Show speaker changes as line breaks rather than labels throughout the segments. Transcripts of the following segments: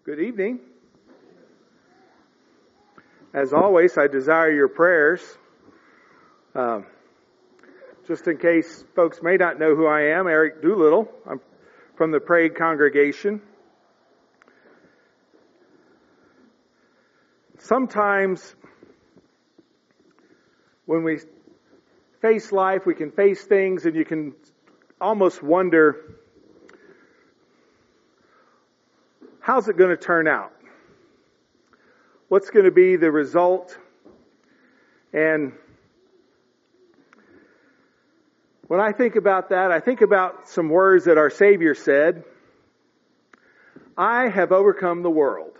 Good evening. As always, I desire your prayers. Just in case folks may not know who I am, Eric Doolittle. I'm from the Prague congregation. Sometimes when we face life, we can face things and you can almost wonder, how's it going to turn out? What's going to be the result? And when I think about that, I think about some words that our Savior said. I have overcome the world.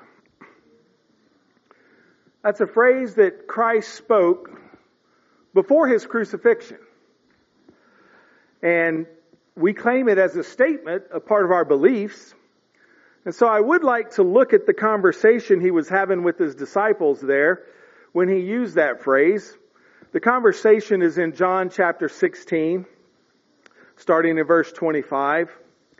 That's a phrase that Christ spoke before His crucifixion. And we claim it as a statement, a part of our beliefs. And so I would like to look at the conversation He was having with His disciples there when He used that phrase. The conversation is in John chapter 16, starting in verse 25.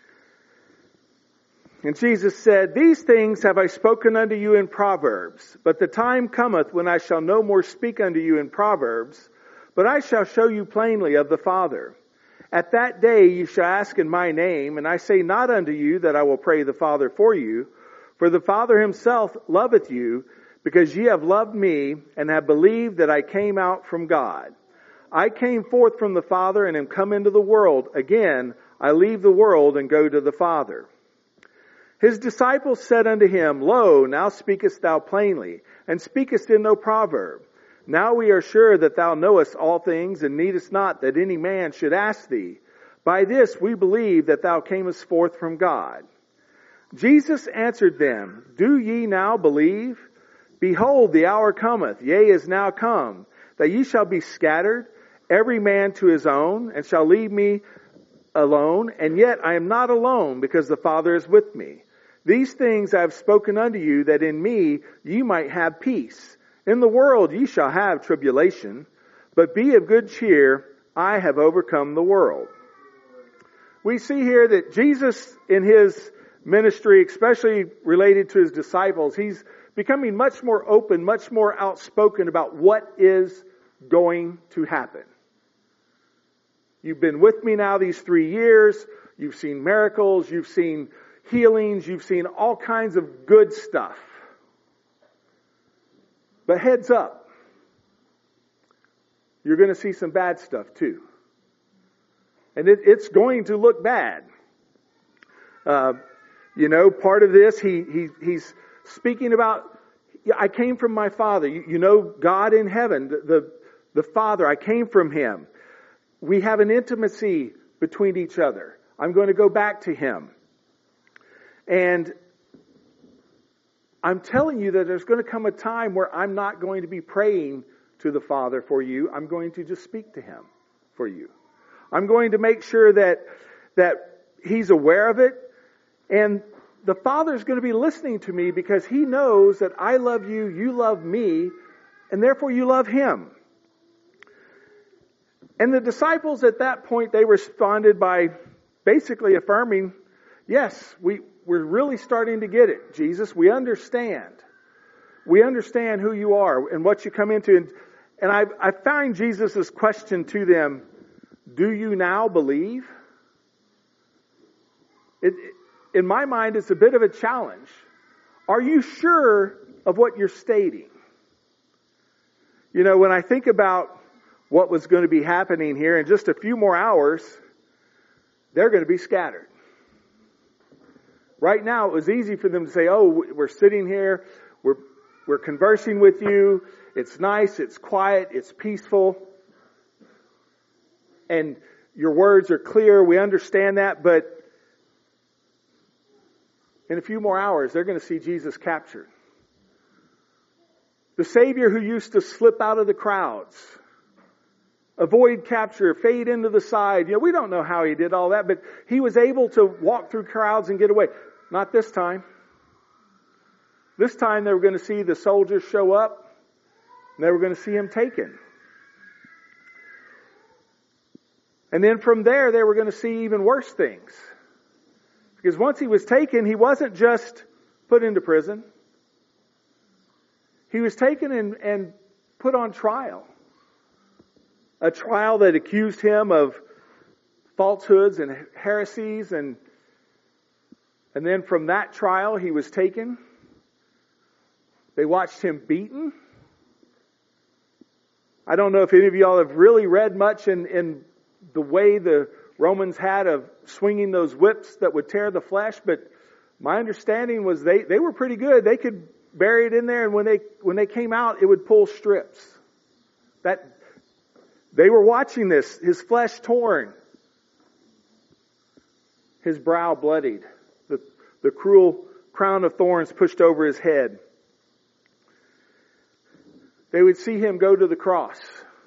And Jesus said, These things have I spoken unto you in Proverbs, but the time cometh when I shall no more speak unto you in Proverbs, but I shall show you plainly of the Father. At that day you shall ask in my name, and I say not unto you that I will pray the Father for you, for the Father Himself loveth you, because ye have loved me, and have believed that I came out from God. I came forth from the Father, and am come into the world. Again, I leave the world, and go to the Father. His disciples said unto Him, Lo, now speakest thou plainly, and speakest in no proverb. Now we are sure that thou knowest all things, and needest not that any man should ask thee. By this we believe that thou camest forth from God. Jesus answered them, Do ye now believe? Behold, the hour cometh, yea, is now come, that ye shall be scattered, every man to his own, and shall leave me alone. And yet I am not alone, because the Father is with me. These things I have spoken unto you, that in me ye might have peace. In the world ye shall have tribulation, but be of good cheer, I have overcome the world. We see here that Jesus in His ministry, especially related to His disciples, He's becoming much more open, much more outspoken about what is going to happen. You've been with me now these 3 years. You've seen miracles. You've seen healings. You've seen all kinds of good stuff. But heads up, you're going to see some bad stuff too. And it's going to look bad. Part of this, he's speaking about, I came from my Father. You know God in heaven, the Father, I came from Him. We have an intimacy between each other. I'm going to go back to Him. And I'm telling you that there's going to come a time where I'm not going to be praying to the Father for you. I'm going to just speak to Him for you. I'm going to make sure that He's aware of it. And the Father's going to be listening to me because He knows that I love you, you love me, and therefore you love Him. And the disciples at that point, they responded by basically affirming, yes, we're really starting to get it, Jesus. We understand. We understand who you are and what you come into. And I find Jesus' question to them, do you now believe? In my mind, it's a bit of a challenge. Are you sure of what you're stating? When I think about what was going to be happening here in just a few more hours, they're going to be scattered. Right now, it was easy for them to say, oh, we're sitting here, we're conversing with you, it's nice, it's quiet, it's peaceful, and your words are clear, we understand that, but in a few more hours, they're going to see Jesus captured. The Savior who used to slip out of the crowds, avoid capture, fade into the side. We don't know how He did all that, but He was able to walk through crowds and get away. Not this time. This time they were going to see the soldiers show up, and they were going to see Him taken. And then from there, they were going to see even worse things. Because once He was taken, He wasn't just put into prison. He was taken and put on trial. A trial that accused him of falsehoods and heresies, and then from that trial he was taken. They watched him beaten. I don't know if any of y'all have really read much in the way the Romans had of swinging those whips that would tear the flesh, but my understanding was they were pretty good. They could bury it in there, and when they came out, it would pull strips. That they were watching this, his flesh torn, his brow bloodied, the cruel crown of thorns pushed over his head. They would see him go to the cross,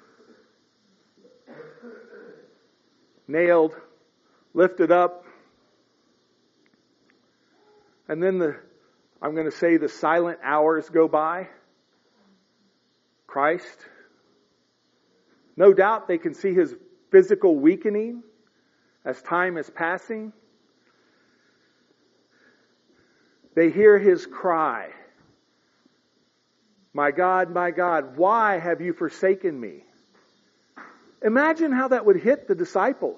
nailed, lifted up, and then the silent hours go by. Christ. No doubt they can see his physical weakening as time is passing. They hear his cry, my God, why have you forsaken me?" Imagine how that would hit the disciples.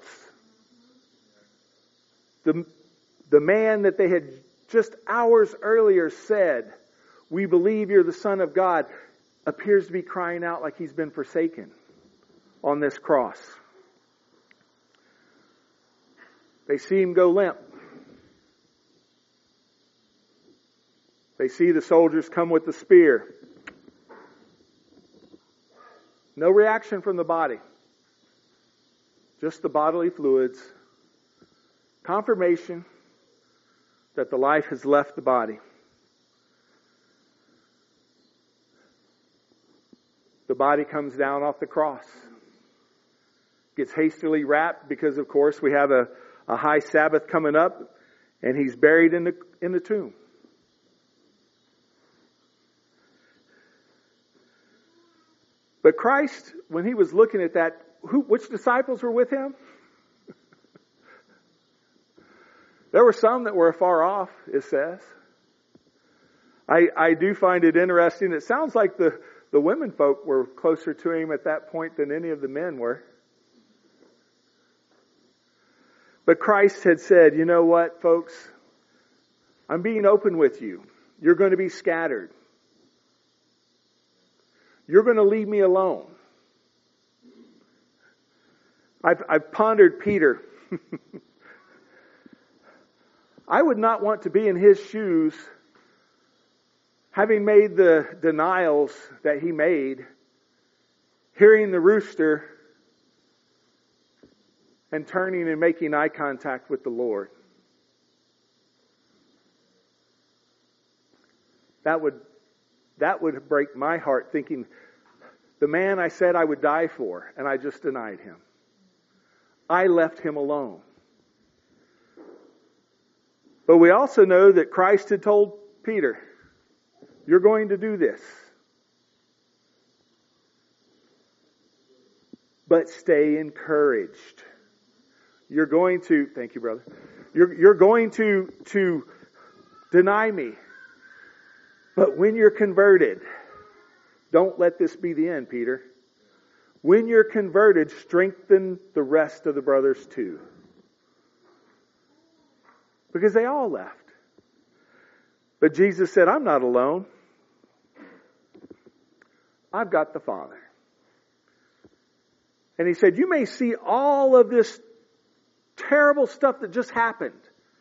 The man that they had just hours earlier said, "We believe you're the Son of God," appears to be crying out like he's been forsaken on this cross. They see him go limp. They see the soldiers come with the spear. No reaction from the body. Just the bodily fluids. Confirmation that the life has left the body. The body comes down off the cross. Gets hastily wrapped because, of course, we have a high Sabbath coming up, and he's buried in the tomb. But Christ, when he was looking at that, which disciples were with him? There were some that were afar off, it says. I do find it interesting. It sounds like the women folk were closer to him at that point than any of the men were. But Christ had said, "You know what, folks? I'm being open with you. You're going to be scattered. You're going to leave me alone." I've pondered Peter. I would not want to be in his shoes, having made the denials that he made, hearing the rooster, and turning and making eye contact with the Lord. That would break my heart, thinking, the man I said I would die for, and I just denied him. I left him alone. But we also know that Christ had told Peter, "You're going to do this. But stay encouraged. You're going to," thank you, brother. You're going to deny me. But when you're converted, don't let this be the end, Peter. When you're converted, strengthen the rest of the brothers too. Because they all left. But Jesus said, "I'm not alone. I've got the Father." And he said, "You may see all of this terrible stuff that just happened.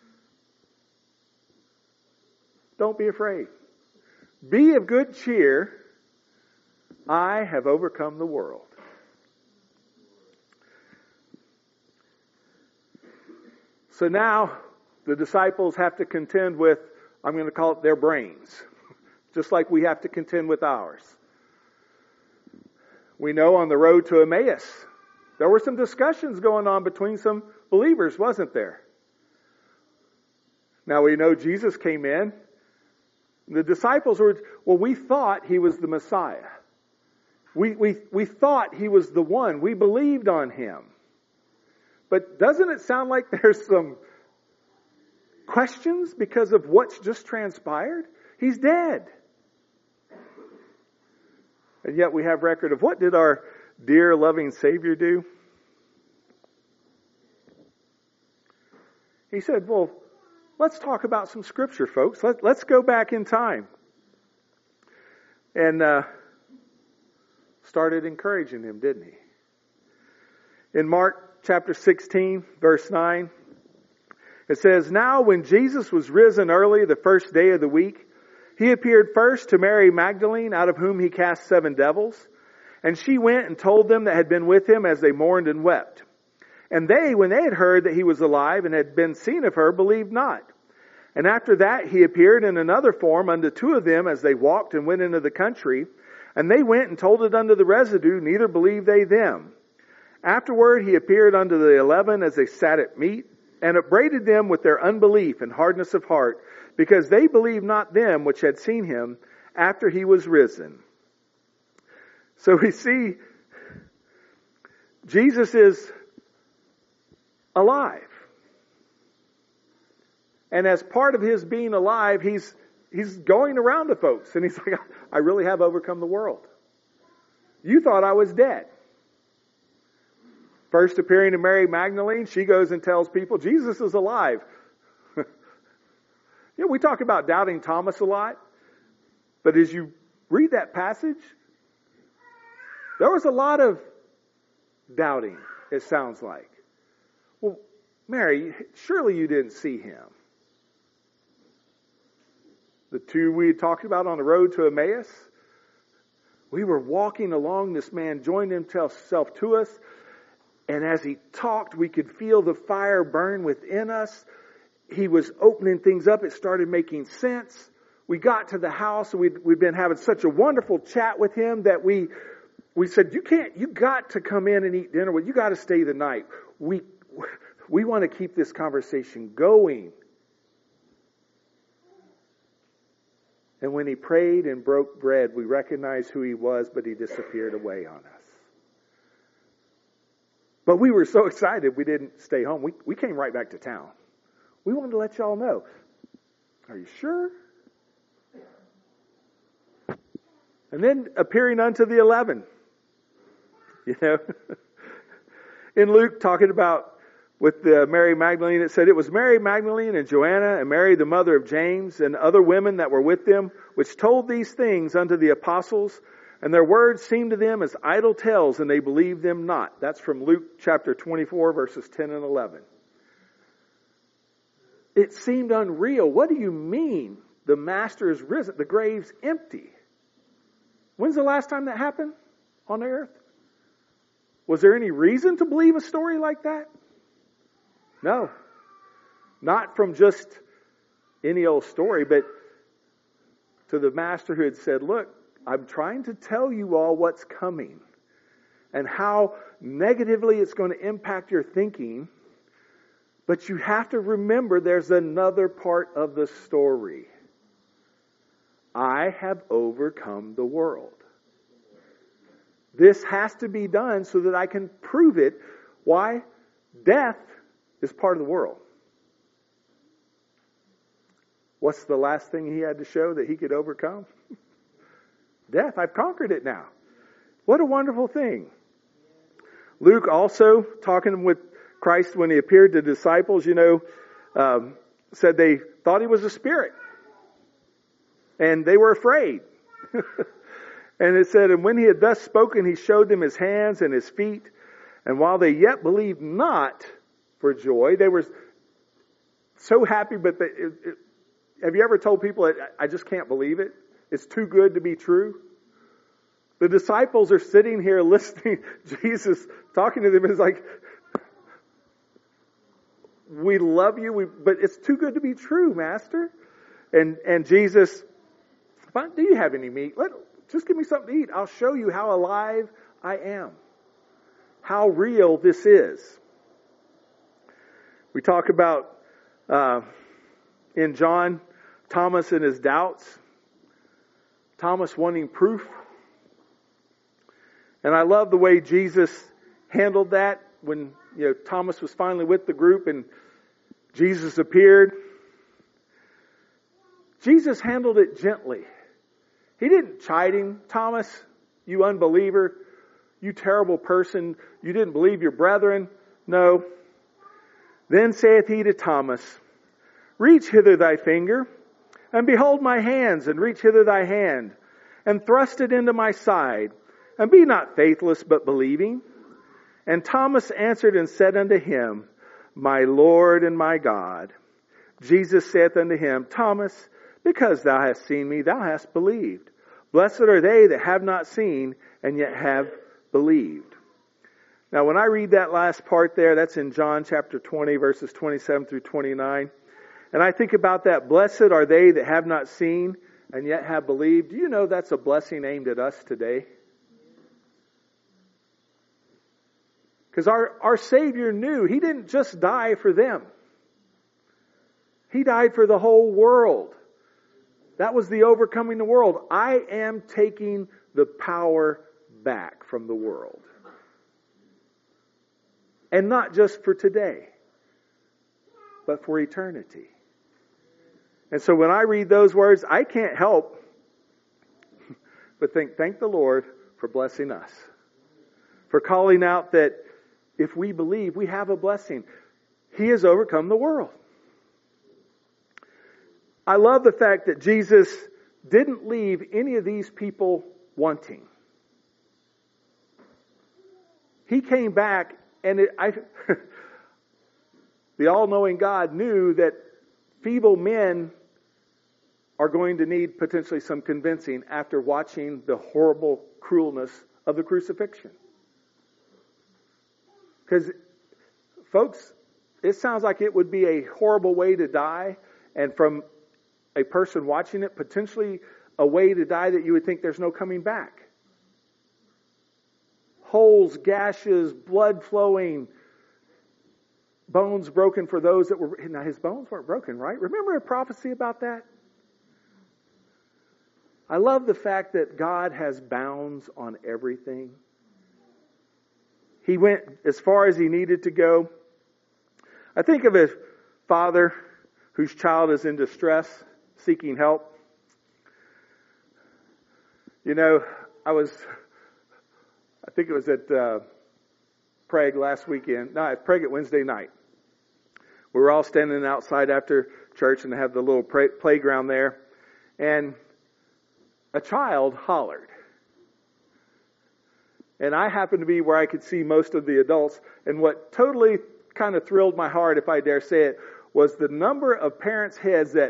Don't be afraid. Be of good cheer. I have overcome the world." So now the disciples have to contend with, I'm going to call it their brains, just like we have to contend with ours. We know on the road to Emmaus, there were some discussions going on between some believers, wasn't there? Now we know Jesus came in. The disciples were, we thought he was the Messiah. We thought he was the one. We believed on him. But doesn't it sound like there's some questions because of what's just transpired? He's dead. And yet we have record of what did our dear loving Savior do? He said, well, let's talk about some scripture, folks. Let's go back in time. And started encouraging him, didn't he? In Mark chapter 16, verse 9, it says, now when Jesus was risen early the first day of the week, he appeared first to Mary Magdalene, out of whom he cast 7 devils. And she went and told them that had been with him as they mourned and wept. And they, when they had heard that he was alive and had been seen of her, believed not. And after that he appeared in another form unto 2 of them as they walked and went into the country. And they went and told it unto the residue, neither believed they them. Afterward he appeared unto the 11 as they sat at meat, and upbraided them with their unbelief and hardness of heart, because they believed not them which had seen him after he was risen. So we see Jesus is alive. And as part of his being alive, he's going around to folks. And he's like, I really have overcome the world. You thought I was dead. First appearing to Mary Magdalene, she goes and tells people, Jesus is alive. We talk about doubting Thomas a lot. But as you read that passage, there was a lot of doubting, it sounds like. Well, Mary, surely you didn't see him. The 2 we had talked about on the road to Emmaus, we were walking along, this man joined himself to us, and as he talked, we could feel the fire burn within us. He was opening things up. It started making sense. We got to the house, and we'd been having such a wonderful chat with him that we said, you got to come in and eat dinner with, you got to stay the night. We want to keep this conversation going. And when he prayed and broke bread, we recognized who he was, but he disappeared away on us. But we were so excited we didn't stay home. We came right back to town. We wanted to let y'all know. Are you sure? And then appearing unto the 11. In Luke, talking about with Mary Magdalene, it said, it was Mary Magdalene and Joanna and Mary the mother of James and other women that were with them, which told these things unto the apostles, and their words seemed to them as idle tales, and they believed them not. That's from Luke chapter 24, verses 10 and 11. It seemed unreal. What do you mean the master is risen? The grave's empty. When's the last time that happened on the earth? Was there any reason to believe a story like that? No. Not from just any old story, but to the master who had said, look, I'm trying to tell you all what's coming and how negatively it's going to impact your thinking. But you have to remember there's another part of the story. I have overcome the world. This has to be done so that I can prove it. Why? Death is part of the world. What's the last thing he had to show that he could overcome? Death. I've conquered it now. What a wonderful thing. Luke also, talking with Christ when he appeared to disciples, said they thought he was a spirit. And they were afraid. And it said, and when he had thus spoken, he showed them his hands and his feet. And while they yet believed not for joy, they were so happy. But have you ever told people, I just can't believe it? It's too good to be true. The disciples are sitting here listening to Jesus talking to them. And it's like, we love you, but it's too good to be true, Master. And Jesus, do you have any meat? Just give me something to eat. I'll show you how alive I am. How real this is. We talk about, in John, Thomas and his doubts. Thomas wanting proof. And I love the way Jesus handled that when Thomas was finally with the group and Jesus appeared. Jesus handled it gently. He didn't chide him. Thomas, you unbeliever, you terrible person, you didn't believe your brethren. No. Then saith he to Thomas, reach hither thy finger, and behold my hands, and reach hither thy hand, and thrust it into my side, and be not faithless, but believing. And Thomas answered and said unto him, my Lord and my God. Jesus saith unto him, Thomas, because thou hast seen me, thou hast believed. Blessed are they that have not seen, and yet have believed. Now when I read that last part there, that's in John chapter 20, verses 27 through 29. And I think about that, blessed are they that have not seen, and yet have believed. Do you know that's a blessing aimed at us today? Because our Savior knew He didn't just die for them. He died for the whole world. That was the overcoming the world. I am taking the power back from the world. And not just for today, but for eternity. And so when I read those words, I can't help but thank the Lord for blessing us. For calling out that if we believe, we have a blessing. He has overcome the world. I love the fact that Jesus didn't leave any of these people wanting. He came back and the all-knowing God knew that feeble men are going to need potentially some convincing after watching the horrible cruelness of the crucifixion. Because, folks, it sounds like it would be a horrible way to die, and from a person watching it, potentially a way to die that you would think there's no coming back. Holes, gashes, blood flowing, bones broken for those that were... Now, his bones weren't broken, right? Remember a prophecy about that? I love the fact that God has bounds on everything. He went as far as He needed to go. I think of a father whose child is in distress, seeking help. You know, I think it was at Prague last weekend. No, it's Prague at Wednesday night. We were all standing outside after church and they have the little playground there. And a child hollered. And I happened to be where I could see most of the adults. And what totally kind of thrilled my heart, if I dare say it, was the number of parents' heads that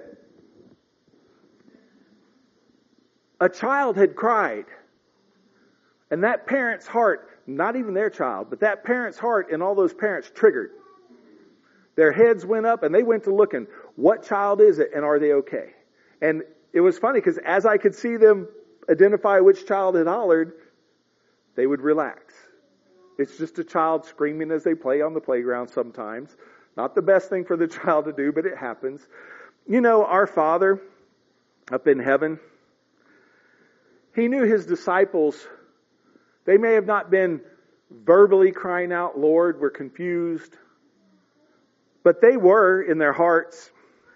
a child had cried. And that parent's heart, not even their child, but that parent's heart and all those parents triggered. Their heads went up and they went to looking, what child is it and are they okay? And it was funny because as I could see them identify which child had hollered, they would relax. It's just a child screaming as they play on the playground sometimes. Not the best thing for the child to do, but it happens. You know, our Father up in heaven, He knew His disciples, they may have not been verbally crying out, Lord, we're confused. But they were in their hearts.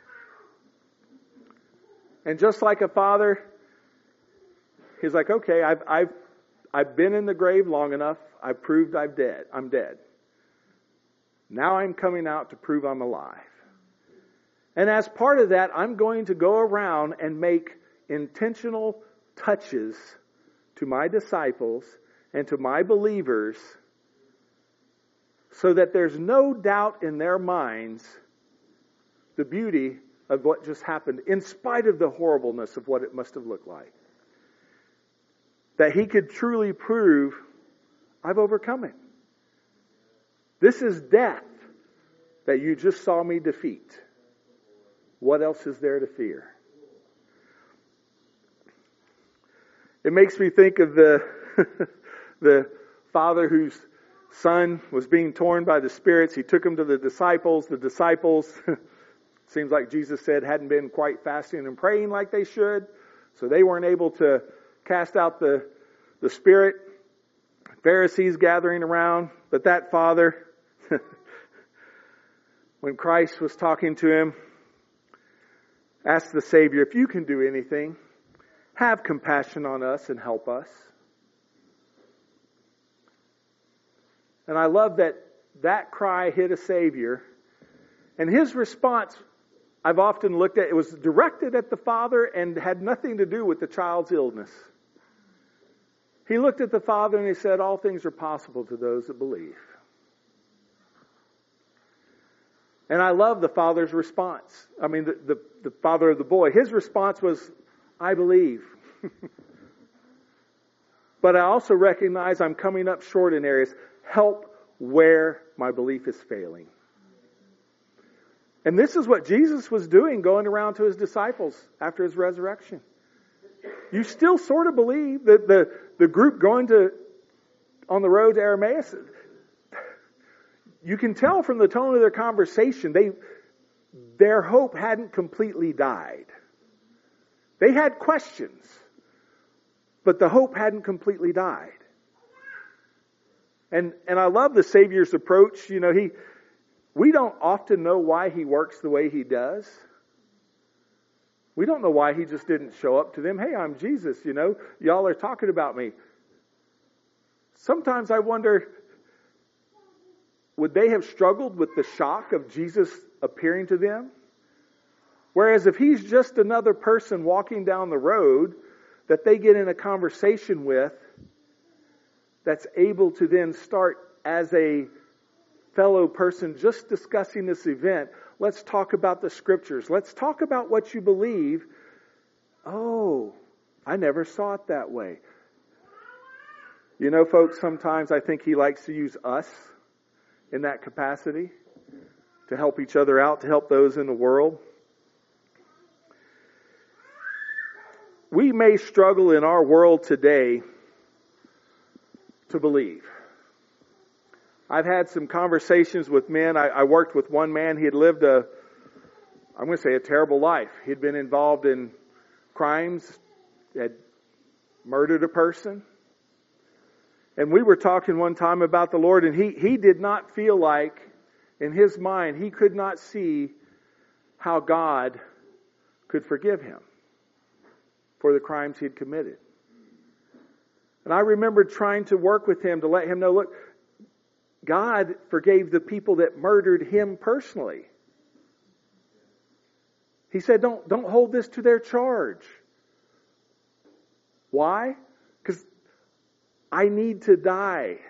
And just like a father, He's like, okay, I've been in the grave long enough. I've proved I'm dead. Now I'm coming out to prove I'm alive. And as part of that, I'm going to go around and make intentional touches to my disciples and to my believers so that there's no doubt in their minds the beauty of what just happened, in spite of the horribleness of what it must have looked like. That He could truly prove, I've overcome it. This is death that you just saw me defeat. What else is there to fear? It makes me think of the father whose son was being torn by the spirits. He took him to the disciples. The disciples, seems like Jesus said, hadn't been quite fasting and praying like they should. So they weren't able to cast out the spirit. Pharisees gathering around. But that father, when Christ was talking to him, asked the Savior, if you can do anything, have compassion on us and help us. And I love that cry hit a Savior. And his response, I've often looked at, it was directed at the Father and had nothing to do with the child's illness. He looked at the Father and he said, all things are possible to those that believe. And I love the Father's response. I mean, the father of the boy, his response was, I believe. But I also recognize I'm coming up short in areas. Help where my belief is failing. And this is what Jesus was doing, going around to his disciples after his resurrection. You still sort of believe that the group going on the road to Emmaus, you can tell from the tone of their conversation, their hope hadn't completely died. They had questions, but the hope hadn't completely died. And I love the Savior's approach. You know, we don't often know why he works the way he does. We don't know why he just didn't show up to them. Hey, I'm Jesus, you know. Y'all are talking about me. Sometimes I wonder, would they have struggled with the shock of Jesus appearing to them? Whereas if he's just another person walking down the road that they get in a conversation with, that's able to then start as a fellow person just discussing this event. Let's talk about the scriptures. Let's talk about what you believe. Oh, I never saw it that way. You know, folks, sometimes I think he likes to use us in that capacity to help each other out, to help those in the world. We may struggle in our world today to believe. I've had some conversations with men. I worked with one man. He had lived a terrible life. He'd been involved in crimes, had murdered a person. And we were talking one time about the Lord, and he did not feel like, in his mind, he could not see how God could forgive him for the crimes he'd committed. And I remember trying to work with him to let him know, look, God forgave the people that murdered him personally. He said, don't hold this to their charge. Why? Because I need to die.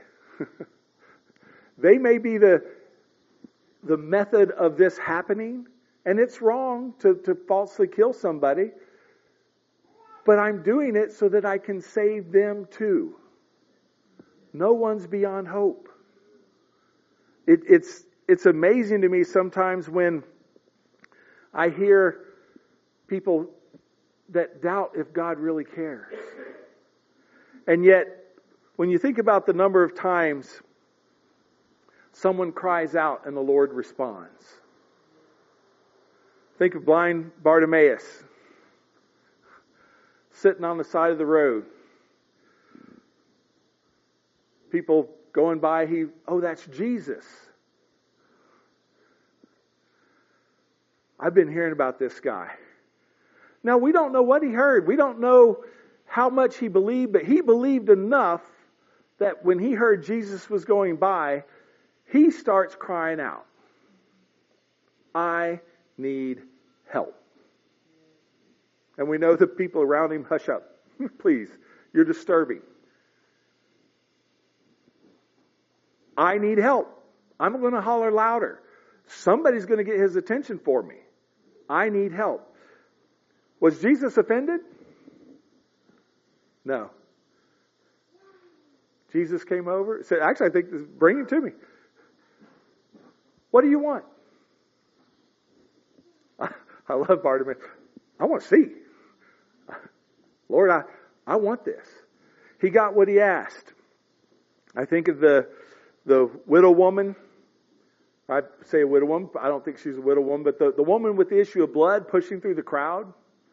They may be the method of this happening, and it's wrong to falsely kill somebody, but I'm doing it so that I can save them too. No one's beyond hope. It's amazing to me sometimes when I hear people that doubt if God really cares. And yet, when you think about the number of times someone cries out and the Lord responds. Think of blind Bartimaeus sitting on the side of the road. People going by, that's Jesus. I've been hearing about this guy. Now, we don't know what he heard. We don't know how much he believed, but he believed enough that when he heard Jesus was going by, he starts crying out, I need help. And we know the people around him, hush up. Please, you're disturbing. I need help. I'm going to holler louder. Somebody's going to get his attention for me. I need help. Was Jesus offended? No. Jesus came over, said, actually, I think this, bring him to me. What do you want? I love Bartimaeus. I want to see. Lord, I want this. He got what he asked. I think of the widow woman. I say a widow woman. I don't think she's a widow woman, but the woman with the issue of blood pushing through the crowd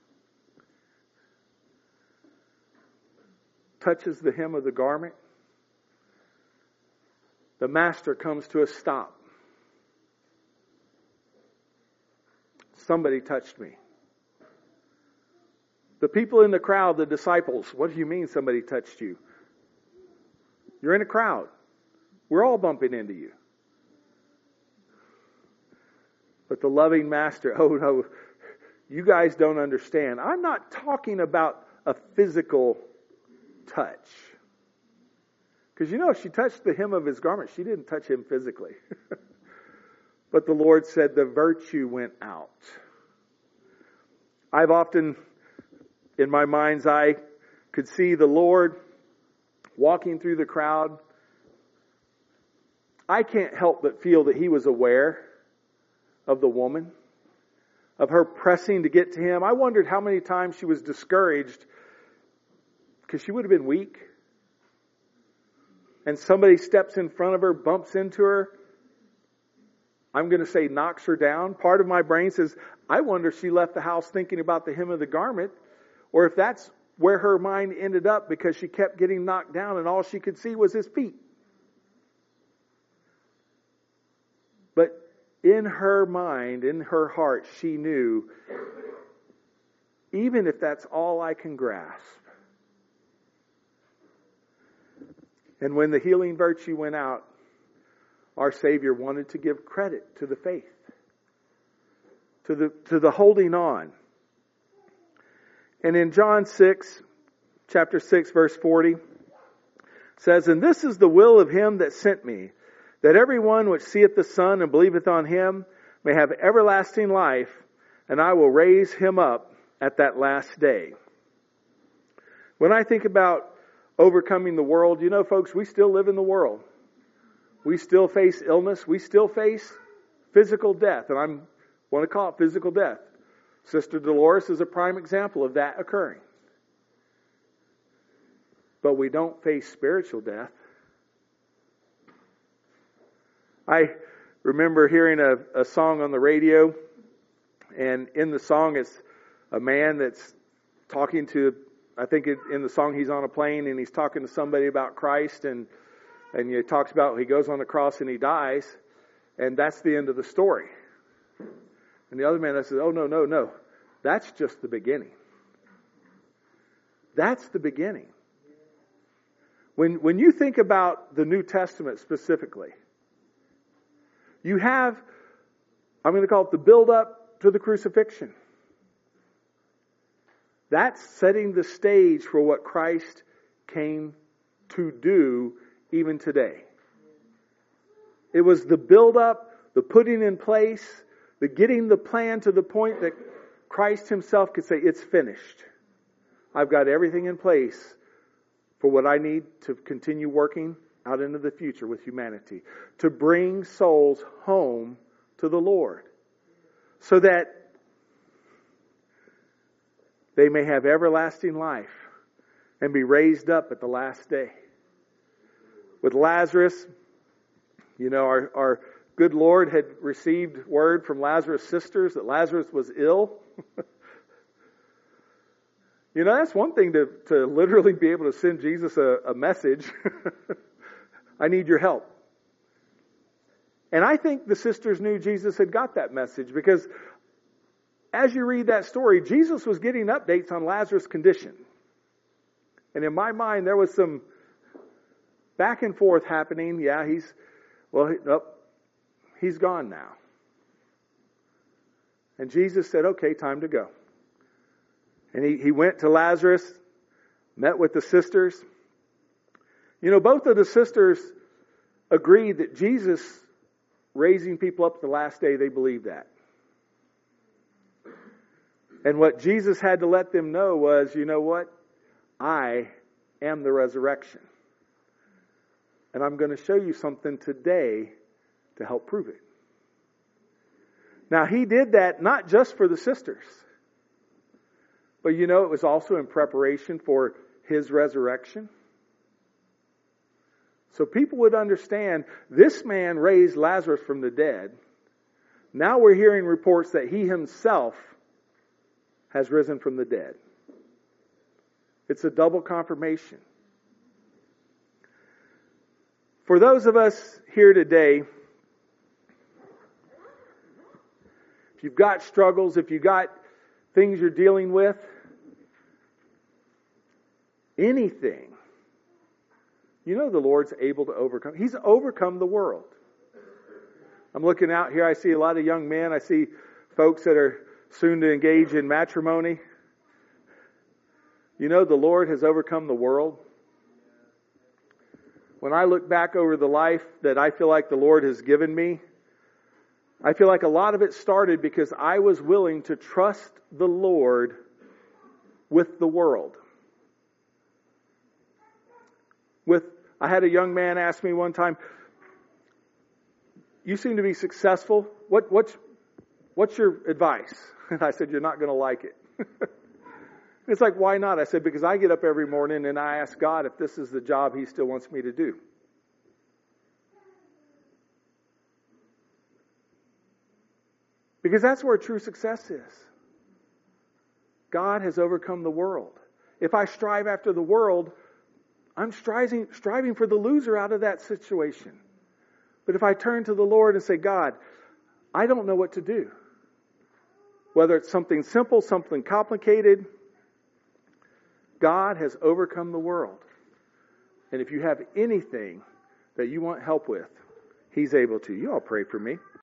touches the hem of the garment. The master comes to a stop. Somebody touched me. The people in the crowd, the disciples, what do you mean somebody touched you? You're in a crowd. We're all bumping into you. But the loving master, oh no, you guys don't understand. I'm not talking about a physical touch. Because she touched the hem of his garment. She didn't touch him physically. But the Lord said the virtue went out. I've often, in my mind's eye, could see the Lord walking through the crowd. I can't help but feel that he was aware of the woman, of her pressing to get to him. I wondered how many times she was discouraged because she would have been weak. And somebody steps in front of her, bumps into her. I'm going to say knocks her down. Part of my brain says, I wonder if she left the house thinking about the hem of the garment, or if that's where her mind ended up because she kept getting knocked down and all she could see was his feet. But in her mind, in her heart, she knew, even if that's all I can grasp. And when the healing virtue went out, our Savior wanted to give credit to the faith, to the holding on. And in John 6, chapter 6, verse 40, says, And this is the will of him that sent me, that everyone which seeth the Son and believeth on him may have everlasting life, and I will raise him up at that last day. When I think about overcoming the world, folks, we still live in the world. We still face illness. We still face physical death. And I want to call it physical death. Sister Dolores is a prime example of that occurring. But we don't face spiritual death. I remember hearing a song on the radio, and in the song it's a man that's talking to, I think in the song he's on a plane and he's talking to somebody about Christ, and he talks about he goes on the cross and he dies, and that's the end of the story. And the other man says, oh, no. That's just the beginning. That's the beginning. When you think about the New Testament specifically, you have, I'm going to call it the build-up to the crucifixion. That's setting the stage for what Christ came to do even today. It was the build-up, the putting in place, the getting the plan to the point that Christ himself could say, it's finished. I've got everything in place for what I need to continue working out into the future with humanity. To bring souls home to the Lord. So that they may have everlasting life and be raised up at the last day. With Lazarus, our good Lord had received word from Lazarus' sisters that Lazarus was ill. That's one thing to literally be able to send Jesus a message. I need your help. And I think the sisters knew Jesus had got that message, because as you read that story, Jesus was getting updates on Lazarus' condition. And in my mind, there was some back and forth happening. Yeah, he's gone now. And Jesus said, okay, time to go. And he went to Lazarus, met with the sisters. Both of the sisters agreed that Jesus raising people up the last day, they believed that. And what Jesus had to let them know was, you know what? I am the resurrection. And I'm going to show you something today to help prove it. Now, he did that not just for the sisters, but it was also in preparation for his resurrection. So people would understand, this man raised Lazarus from the dead. Now we're hearing reports that he himself has risen from the dead. It's a double confirmation. For those of us here today, if you've got struggles, if you've got things you're dealing with, anything, you know the Lord's able to overcome. He's overcome the world. I'm looking out here. I see a lot of young men. I see folks that are soon to engage in matrimony. You know the Lord has overcome the world. When I look back over the life that I feel like the Lord has given me, I feel like a lot of it started because I was willing to trust the Lord with the world. I had a young man ask me one time, "You seem to be successful. What's your advice?" And I said, "You're not going to like it." It's like, "Why not?" I said, "Because I get up every morning and I ask God if this is the job He still wants me to do." Because that's where true success is. God has overcome the world. If I strive after the world, I'm striving for the loser out of that situation. But if I turn to the Lord and say, "God, I don't know what to do," whether it's something simple, something complicated, God has overcome the world. And if you have anything that you want help with, He's able to. You all pray for me.